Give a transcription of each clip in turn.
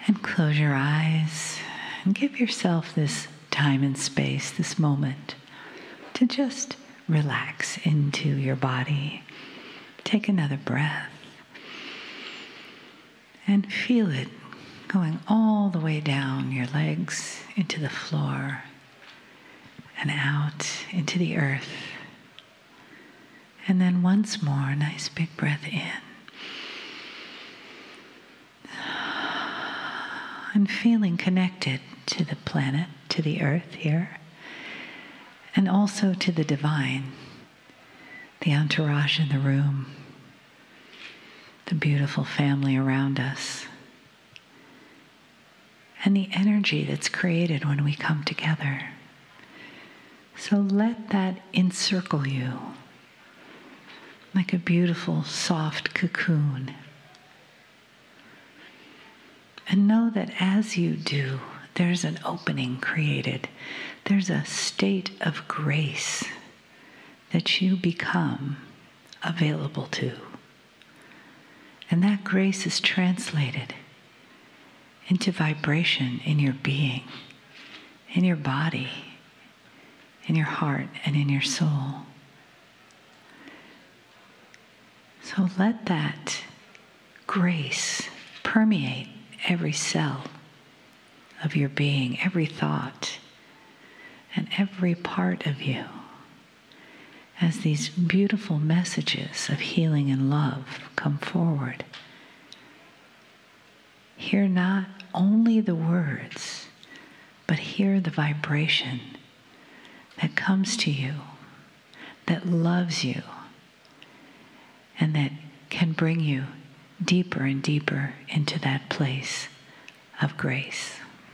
And close your eyes and give yourself this time and space, this moment, to just relax into your body. Take another breath and feel it going all the way down your legs into the floor and out into the earth. And then once more, nice big breath in. And feeling connected to the planet, to the earth here, and also to the divine, the entourage in the room, the beautiful family around us, and the energy that's created when we come together. So let that encircle you like a beautiful, soft cocoon. And know that as you do, there's an opening created. There's a state of grace that you become available to. And that grace is translated into vibration in your being, in your body, in your heart, and in your soul. So let that grace permeate every cell of your being, every thought, and every part of you as these beautiful messages of healing and love come forward. Hear not only the words, but hear the vibration that comes to you, that loves you, and that can bring you deeper and deeper into that place of grace.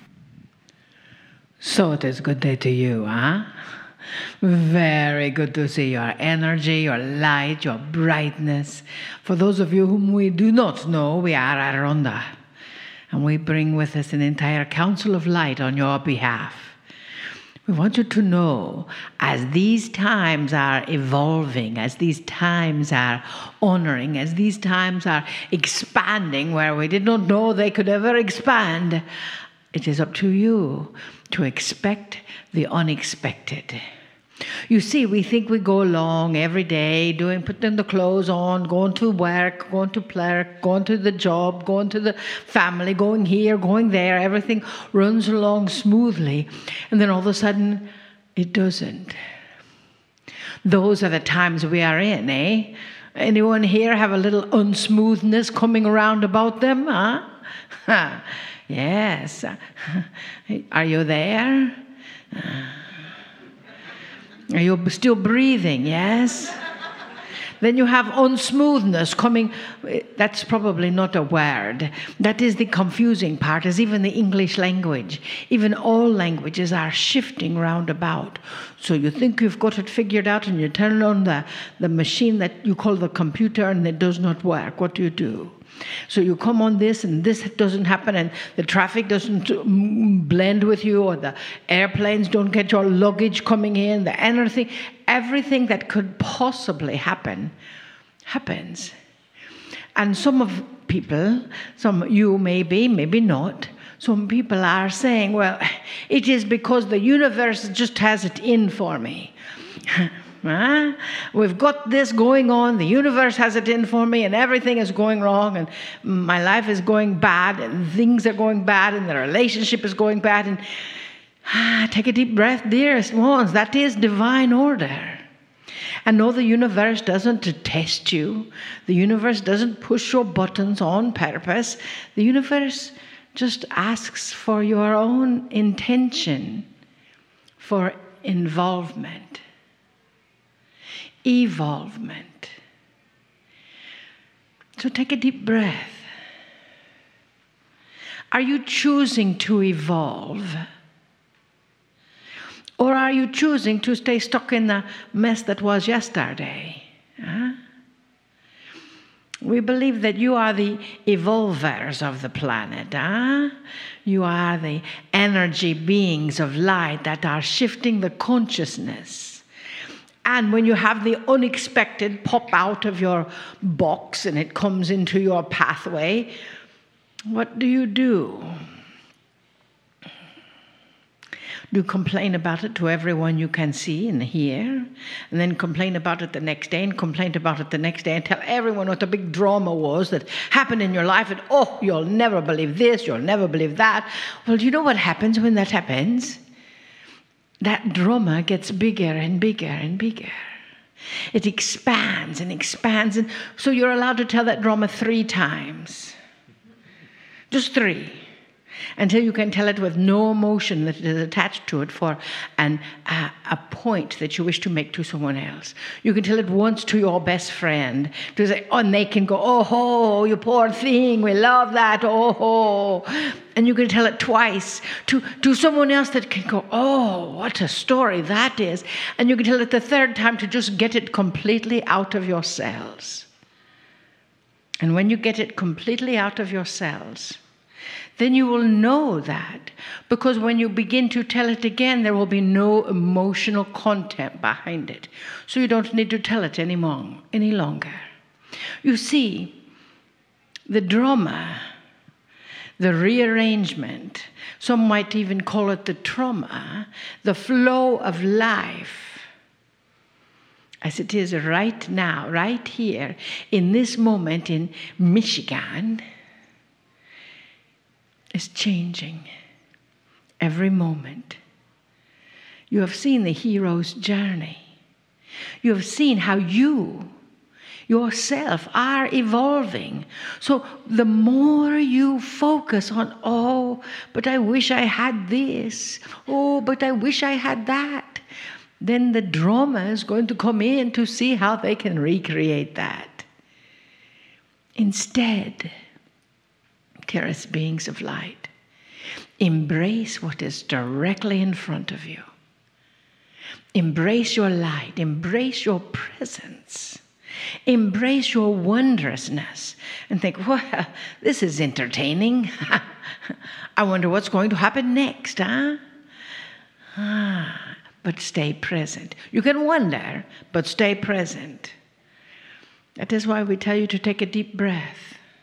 So it is good day to you, huh? Very good to see your energy, your light, your brightness. For those of you whom we do not know, we are Aronda, and we bring with us an entire council of light on your behalf. We want you to know, as these times are evolving, as these times are honoring, as these times are expanding where we did not know they could ever expand, it is up to you to expect the unexpected. You see, we think we go along every day putting the clothes on, going to work, going to play, going to the job, going to the family, going here, going there. Everything runs along smoothly. And then all of a sudden, it doesn't. Those are the times we are in, eh? Anyone here have a little unsmoothness coming around about them, huh? Yes. Are you there? Are you still breathing? Yes? Then you have unsmoothness coming. That's probably not a word. That is the confusing part, is even the English language. Even all languages are shifting round about. So you think you've got it figured out and you turn on the machine that you call the computer and it does not work. What do? So you come on this and this doesn't happen and the traffic doesn't blend with you, or the airplanes don't get your luggage coming in, everything that could possibly happen happens. And some you maybe not, some people are saying, well, it is because the universe just has it in for me. We've got this going on, the universe has it in for me, and everything is going wrong, and my life is going bad, and things are going bad, and the relationship is going bad, and take a deep breath, dearest ones. That is divine order. And no, the universe doesn't test you. The universe doesn't push your buttons on purpose. The universe just asks for your own intention for involvement. Evolvement. So take a deep breath. Are you choosing to evolve? Or are you choosing to stay stuck in the mess that was yesterday? We believe that you are the evolvers of the planet. You are the energy beings of light that are shifting the consciousness. And when you have the unexpected pop out of your box and it comes into your pathway, what do? Do you complain about it to everyone you can see and hear? And then complain about it the next day and complain about it the next day and tell everyone what the big drama was that happened in your life and, oh, you'll never believe this, you'll never believe that. Well, do you know what happens when that happens? That drama gets bigger and bigger and bigger. It expands and expands. And so you're allowed to tell that drama 3 times. Just 3. Until you can tell it with no emotion that is attached to it for a point that you wish to make to someone else. You can tell it once to your best friend, to say, oh, and they can go, oh, you poor thing, we love that, oh. And you can tell it twice to someone else that can go, oh, what a story that is. And you can tell it the 3rd time to just get it completely out of your cells. And when you get it completely out of your cells, then you will know that, because when you begin to tell it again, there will be no emotional content behind it. So you don't need to tell it any longer. You see, the drama, the rearrangement, some might even call it the trauma, the flow of life, as it is right now, right here, in this moment in Michigan, is changing every moment. You have seen the hero's journey. You have seen how you yourself are evolving. So the more you focus on, oh, but I wish I had this. Oh, but I wish I had that. Then the drama is going to come in to see how they can recreate that. Instead, dearest beings of light, embrace what is directly in front of you. Embrace your light. Embrace your presence. Embrace your wondrousness. And think, well, this is entertaining. I wonder what's going to happen next, huh? But stay present. You can wonder, but stay present. That is why we tell you to take a deep breath.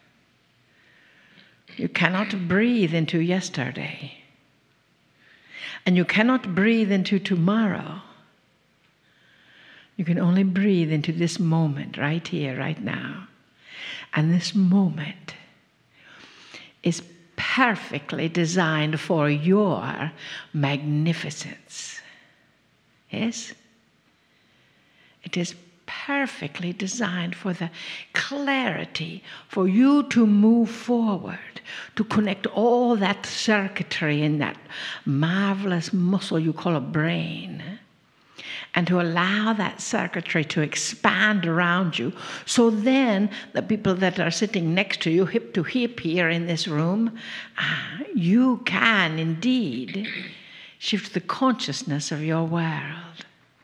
You cannot breathe into yesterday. And you cannot breathe into tomorrow. You can only breathe into this moment, right here, right now. And this moment is perfectly designed for your magnificence. Yes? It is perfectly designed for the clarity, for you to move forward, to connect all that circuitry in that marvelous muscle you call a brain, and to allow that circuitry to expand around you. So then the people that are sitting next to you, hip to hip here in this room, you can indeed shift the consciousness of your world.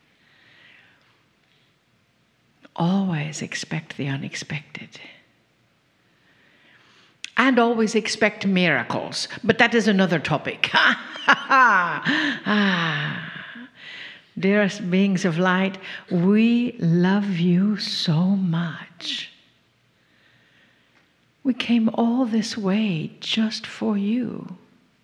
Always expect the unexpected. And always expect miracles. But that is another topic. Dearest beings of light, we love you so much. We came all this way just for you.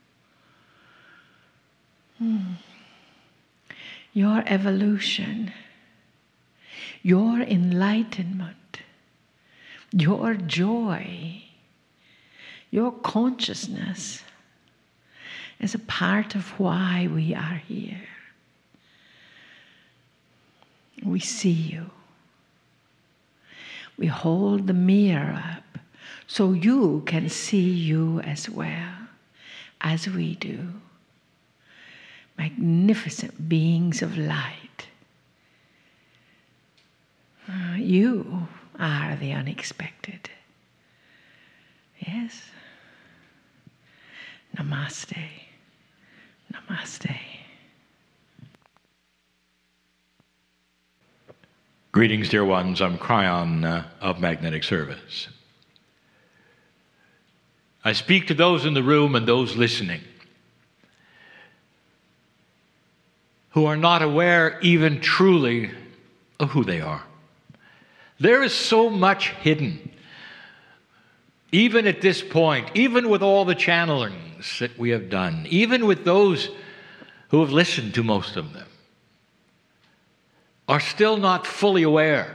Your evolution, your enlightenment, your joy, your consciousness is a part of why we are here. We see you. We hold the mirror up so you can see you as well as we do. Magnificent beings of light. You are the unexpected. Yes? Namaste. Namaste. Greetings, dear ones. I'm Cryon of Magnetic Service. I speak to those in the room and those listening who are not aware even truly of who they are. There is so much hidden, even at this point, even with all the channelings that we have done, even with those who have listened to most of them are still not fully aware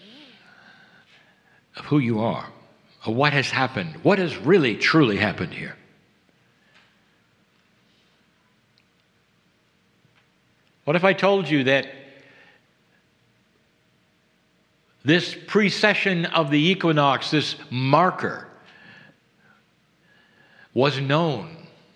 of who you are, of what has happened, what has really, truly happened here. What if I told you that this precession of the equinox, this marker, was known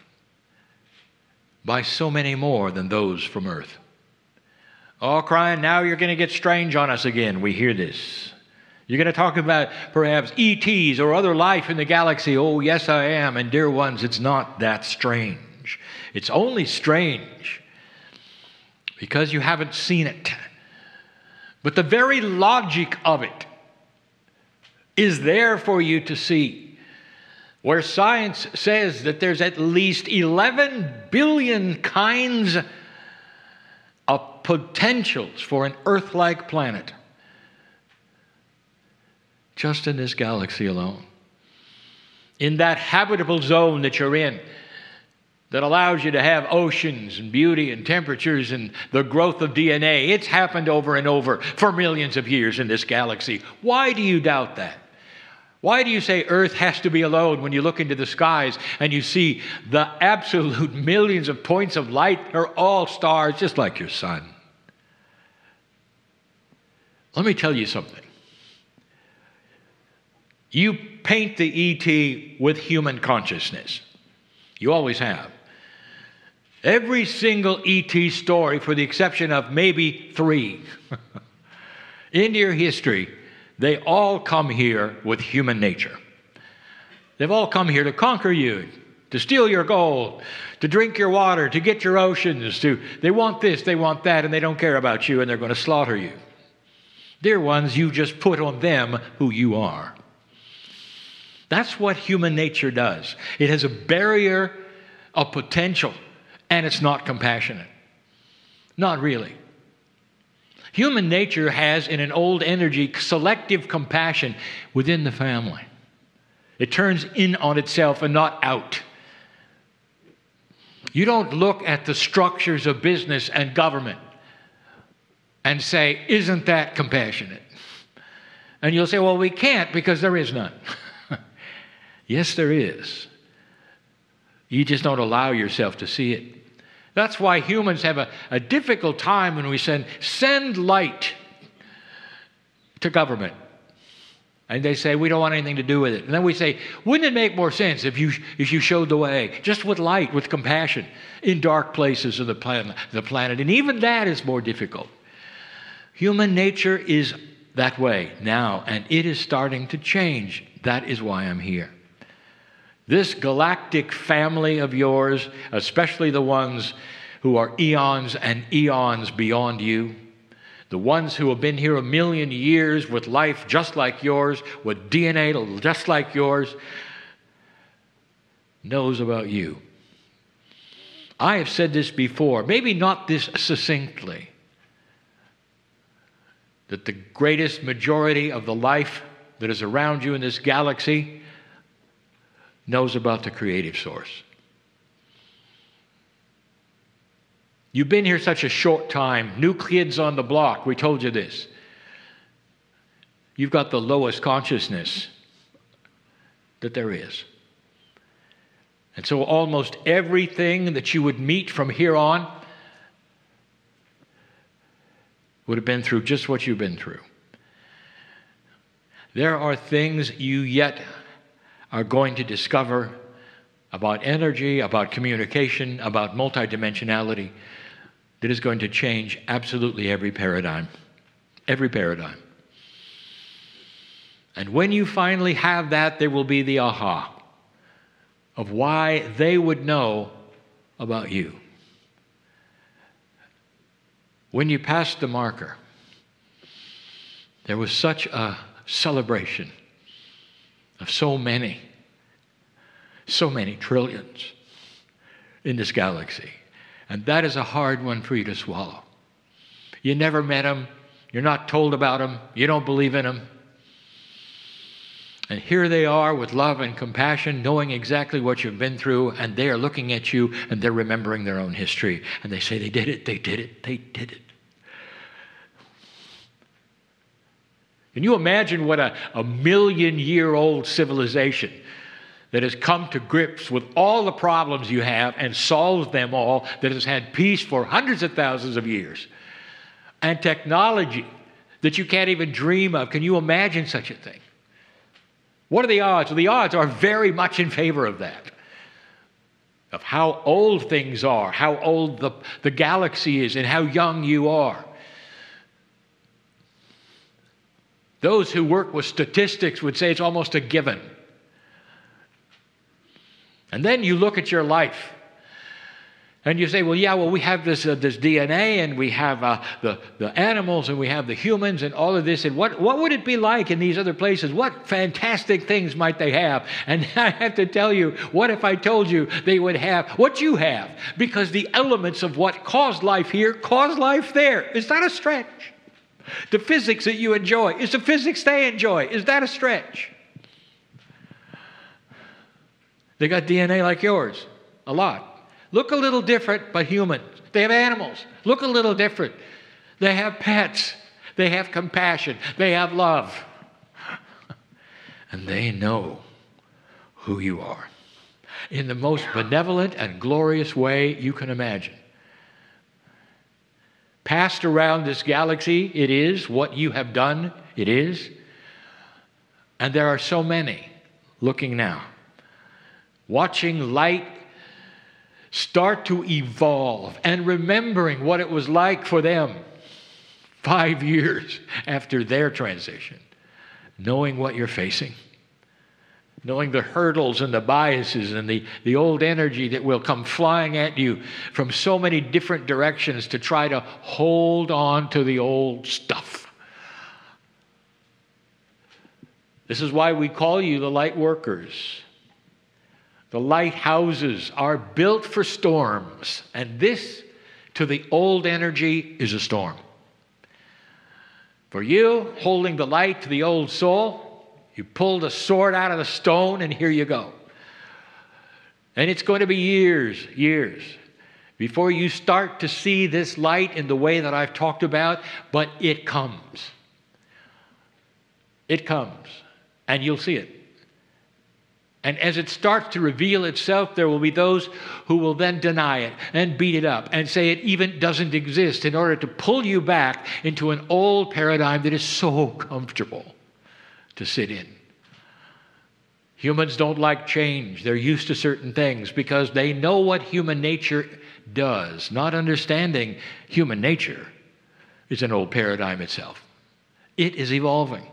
by so many more than those from Earth? Oh, crying, now you're going to get strange on us again. We hear this. You're going to talk about perhaps ETs or other life in the galaxy. Oh, yes, I am. And dear ones, it's not that strange. It's only strange because you haven't seen it. But the very logic of it is there for you to see. Where science says that there's at least 11 billion kinds of potentials for an Earth-like planet just in this galaxy alone. In that habitable zone that you're in, that allows you to have oceans and beauty and temperatures and the growth of DNA. It's happened over and over for millions of years in this galaxy. Why do you doubt that? Why do you say Earth has to be alone when you look into the skies and you see the absolute millions of points of light are all stars just like your sun? Let me tell you something. You paint the ET with human consciousness. You always have. Every single ET story, for the exception of maybe 3, in your history, they all come here with human nature. They've all come here to conquer you, to steal your gold, to drink your water, to get your oceans, they want this, they want that, and they don't care about you, and they're going to slaughter you. Dear ones, you just put on them who you are. That's what human nature does. It has a barrier of potential, and it's not compassionate. Not really. Human nature has, in an old energy, selective compassion within the family. It turns in on itself and not out. You don't look at the structures of business and government and say, isn't that compassionate? And you'll say, well, we can't because there is none. Yes, there is. You just don't allow yourself to see it. That's why humans have a difficult time when we send light to government. And they say, we don't want anything to do with it. And then we say, wouldn't it make more sense if you showed the way, just with light, with compassion, in dark places of the planet? And even that is more difficult. Human nature is that way now, and it is starting to change. That is why I'm here. This galactic family of yours, especially the ones who are eons and eons beyond you, the ones who have been here 1,000,000 years with life just like yours, with DNA just like yours, knows about you. I have said this before, maybe not this succinctly, that the greatest majority of the life that is around you in this galaxy knows about the creative source. You've been here such a short time. New kids on the block, we told you this. You've got the lowest consciousness that there is. And so almost everything that you would meet from here on would have been through just what you've been through. There are things you yet are going to discover about energy, about communication, about multidimensionality that is going to change absolutely every paradigm. Every paradigm. And when you finally have that, there will be the aha of why they would know about you. When you passed the marker, there was such a celebration of so many trillions in this galaxy. And that is a hard one for you to swallow. You never met them. You're not told about them. You don't believe in them. And here they are with love and compassion, knowing exactly what you've been through, and they are looking at you and they're remembering their own history. And they say, they did it, they did it, they did it. Can you imagine what a 1,000,000-year-old civilization that has come to grips with all the problems you have and solved them all, that has had peace for hundreds of thousands of years, and technology that you can't even dream of? Can you imagine such a thing? What are the odds? Well, the odds are very much in favor of that, of how old things are, how old the galaxy is, and how young you are. Those who work with statistics would say it's almost a given. And then you look at your life, and you say, well, we have this DNA, and we have the animals, and we have the humans, and all of this. And what would it be like in these other places? What fantastic things might they have? And I have to tell you, what if I told you they would have what you have? Because the elements of what caused life here cause life there. Is that a stretch? The physics that you enjoy is the physics they enjoy. Is that a stretch? They got DNA like yours, a lot. Look a little different, but human. They have animals. Look a little different. They have pets. They have compassion. They have love. And they know who you are in the most benevolent and glorious way you can imagine. Passed around this galaxy, it is. What you have done, it is. And there are so many looking now, watching light start to evolve and remembering what it was like for them 5 years after their transition, knowing what you're facing, knowing the hurdles and the biases and the old energy that will come flying at you from so many different directions to try to hold on to the old stuff. This is why we call you the light workers. The lighthouses are built for storms, and this, to the old energy, is a storm. For you, holding the light to the old soul, you pulled a sword out of the stone, and here you go. And it's going to be years, before you start to see this light in the way that I've talked about, but it comes. It comes, and you'll see it. And as it starts to reveal itself, there will be those who will then deny it and beat it up and say it even doesn't exist in order to pull you back into an old paradigm that is so comfortable to sit in. Humans don't like change. They're used to certain things because they know what human nature does. Not understanding human nature is an old paradigm itself. It is evolving.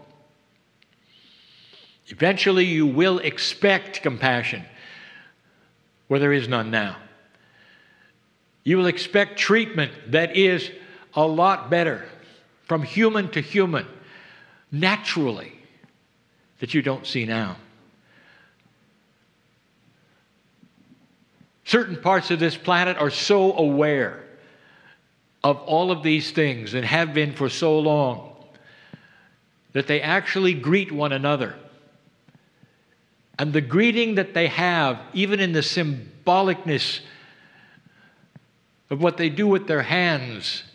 Eventually, you will expect compassion where there is none now. You will expect treatment that is a lot better from human to human, naturally, that you don't see now. Certain parts of this planet are so aware of all of these things and have been for so long that they actually greet one another. And the greeting that they have, even in the symbolicness of what they do with their hands,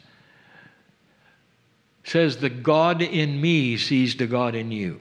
says, the God in me sees the God in you.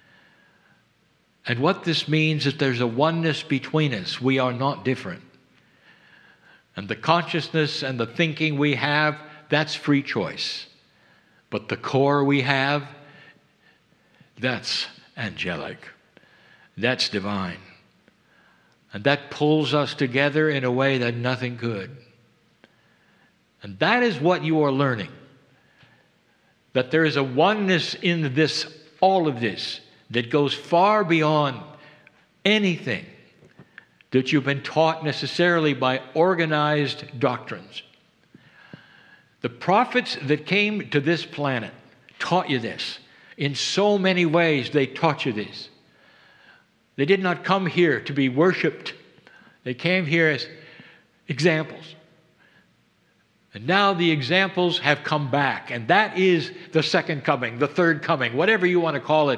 And what this means is there's a oneness between us. We are not different. And the consciousness and the thinking we have, that's free choice. But the core we have, that's angelic. That's divine. And that pulls us together in a way that nothing could. And that is what you are learning. That there is a oneness in this, all of this, that goes far beyond anything that you've been taught necessarily by organized doctrines. The prophets that came to this planet taught you this. In so many ways, they taught you this. They did not come here to be worshipped. They came here as examples. And now the examples have come back. And that is the second coming, the third coming, whatever you want to call it.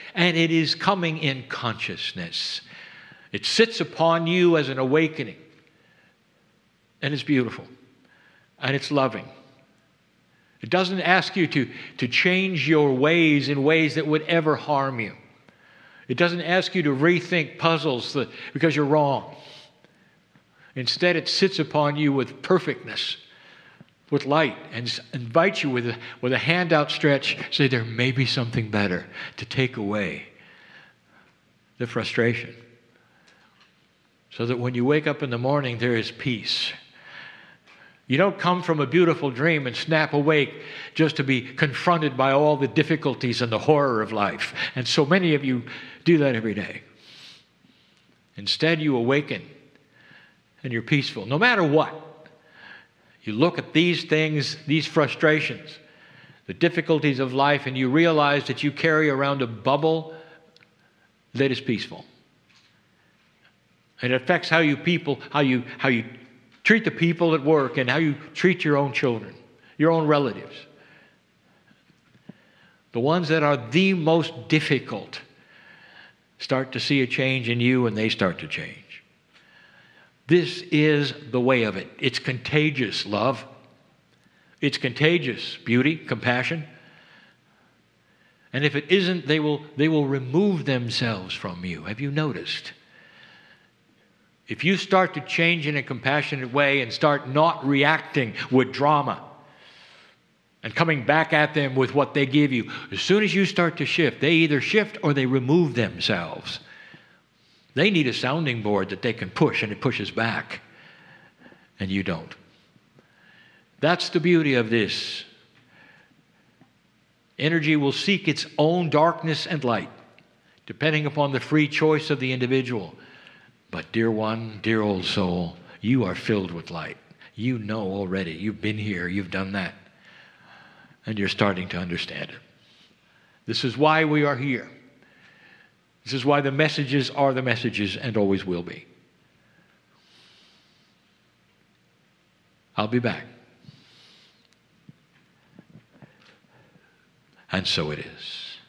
And it is coming in consciousness. It sits upon you as an awakening. And it's beautiful. And it's loving. It doesn't ask you to change your ways in ways that would ever harm you. It doesn't ask you to rethink puzzles because you're wrong. Instead, it sits upon you with perfectness, with light, and invites you with a hand outstretched, say there may be something better to take away the frustration. So that when you wake up in the morning, there is peace. You don't come from a beautiful dream and snap awake just to be confronted by all the difficulties and the horror of life. And so many of you do that every day. Instead, you awaken and you're peaceful. No matter what, you look at these things, these frustrations, the difficulties of life, and you realize that you carry around a bubble that is peaceful. And it affects how you treat the people at work and how you treat your own children, your own relatives. The ones that are the most difficult start to see a change in you, and they start to change. This is the way of it. It's contagious, love. It's contagious, beauty, compassion. And if it isn't, they will remove themselves from you. Have you noticed? If you start to change in a compassionate way and start not reacting with drama and coming back at them with what they give you, as soon as you start to shift, they either shift or they remove themselves. They need a sounding board that they can push, and it pushes back, and you don't. That's the beauty of this. Energy will seek its own darkness and light, depending upon the free choice of the individual. But dear one, dear old soul, you are filled with light. You know already. You've been here. You've done that. And you're starting to understand it. This is why we are here. This is why the messages are the messages and always will be. I'll be back. And so it is.